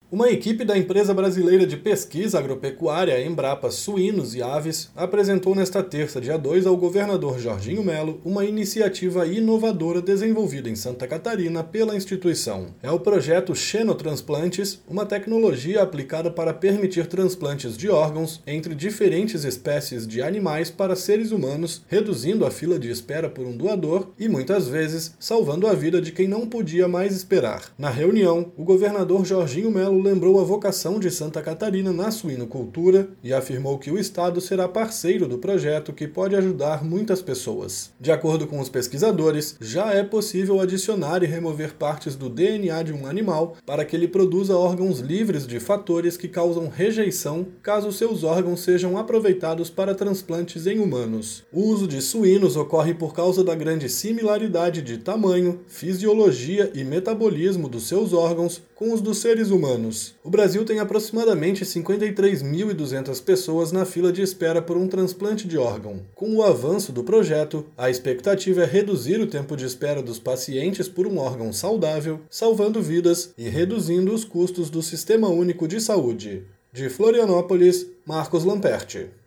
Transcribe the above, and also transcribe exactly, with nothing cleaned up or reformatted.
Uma equipe da empresa brasileira de pesquisa agropecuária Embrapa Suínos e Aves apresentou nesta terça, dia dois, ao governador Jorginho Melo uma iniciativa inovadora desenvolvida em Santa Catarina pela instituição. É o projeto Xenotransplantes, uma tecnologia aplicada para permitir transplantes de órgãos entre diferentes espécies de animais para seres humanos, reduzindo a fila de espera por um doador e, muitas vezes, salvando a vida de quem não podia mais esperar. Na reunião, o governador Jorginho Melo lembrou a vocação de Santa Catarina na suinocultura e afirmou que o estado será parceiro do projeto que pode ajudar muitas pessoas. De acordo com os pesquisadores, já é possível adicionar e remover partes do D N A de um animal para que ele produza órgãos livres de fatores que causam rejeição caso seus órgãos sejam aproveitados para transplantes em humanos. O uso de suínos ocorre por causa da grande similaridade de tamanho, fisiologia e metabolismo dos seus órgãos com os dos seres humanos. O Brasil tem aproximadamente cinquenta e três mil e duzentas pessoas na fila de espera por um transplante de órgão. Com o avanço do projeto, a expectativa é reduzir o tempo de espera dos pacientes por um órgão saudável, salvando vidas e reduzindo os custos do Sistema Único de Saúde. De Florianópolis, Marcos Lamperti.